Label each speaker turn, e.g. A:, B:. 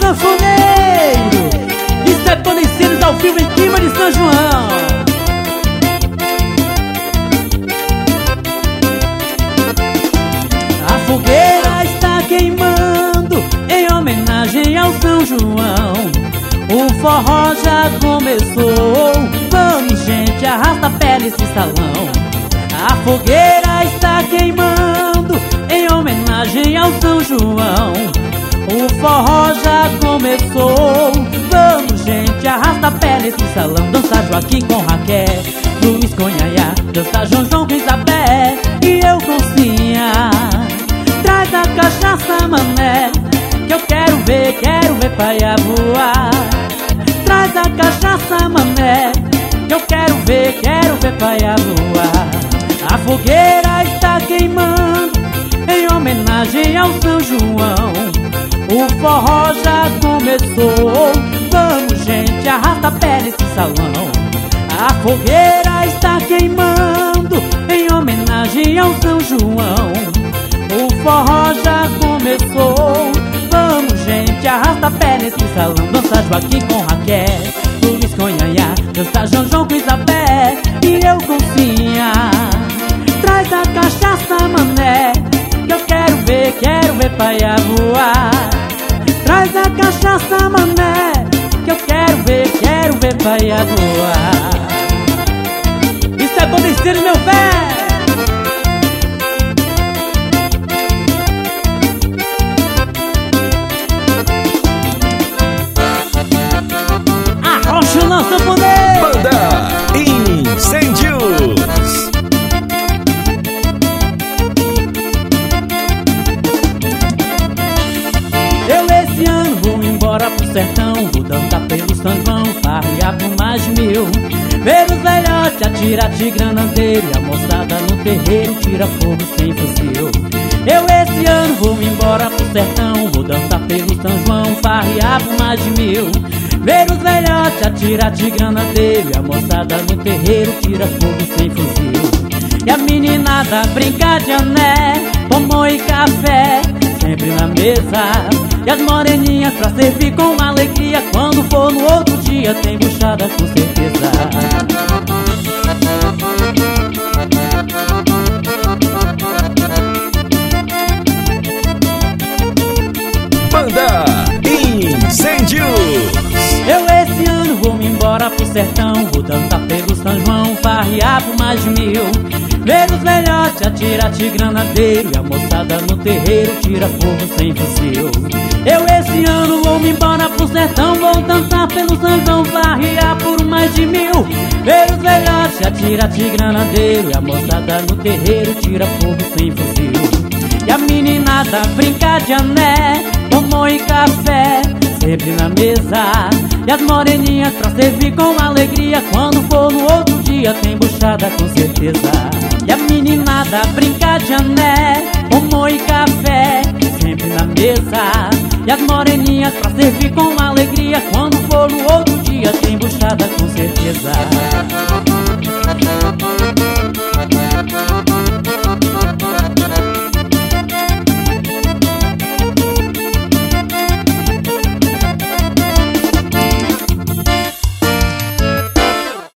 A: sanfoneiro. Isso é Tonicinos ao vivo em Quima de São João. A fogueira está queimando em homenagem ao São João. O forró já começou. Vamos, gente, arrasta a pele esse salão. A fogueira está queimando em homenagem ao São João. O forró já começou. Vamos, gente, arrasta a pé nesse salão. Dança Joaquim com Raquel, Luiz com Yaya, dança João com Isabel e eu com Cinha. Traz a cachaça, mané, que eu quero ver paia voar. Traz a cachaça, mané, que eu quero ver paia voar. A fogueira está queimando em homenagem ao São João. O forró já começou. Vamos, gente, arrasta a pé nesse salão. A fogueira está queimando em homenagem ao São João. O forró já começou. Vamos, gente, arrasta a pé nesse salão. Dança Joaquim com Raquel, Luiz com Yaya, dança João com Isabel e eu com Cinha. Traz a cachaça, mané, que eu quero ver paia voar. Traz a cachaça, mané, que eu quero ver paia voar. Isso é Tonicinos, meu velho. Arrocha o nosso poder.
B: Banda Incêndios.
A: Eu esse ano vou embora pro sertão, vou dançar pelo São João, farrear por mais de 1000. Ver os velhotes atirar de granadeiro e a moçada no terreiro tira fogo sem fuzil. Eu esse ano vou embora pro sertão, vou dançar pelo São João, farrear por mais de 1000. Ver os velhotes atirar de granadeiro e a moçada no terreiro tira fogo sem fuzil. E a meninada brincar de ané, bombom e café sempre na mesa. E as moreninhas pra servir com alegria. Quando for no outro dia tem buchada com certeza.
B: Banda Incêndios.
A: Eu esse ano vou me embora pro sertão, vou dançar pelo São João, farrear por mais de 1000. Ver os velhotes atirar de granadeiro e a moçada no terreiro tira fogo sem fuzil. Eu esse ano vou me embora pro sertão, vou dançar pelo São João, farrear por mais de 1000. Ver os velhotes atirar de granadeiro e a moçada no terreiro tira fogo sem fuzil. E a meninada brincar de ané, bombom e café sempre na mesa. E as moreninhas pra servir com alegria. Quando for no outro dia tem buchada com certeza. E a meninada brincar de ané, bombom e café sempre na mesa. E as moreninhas pra servir com alegria. Quando for no outro dia tem buchada com certeza.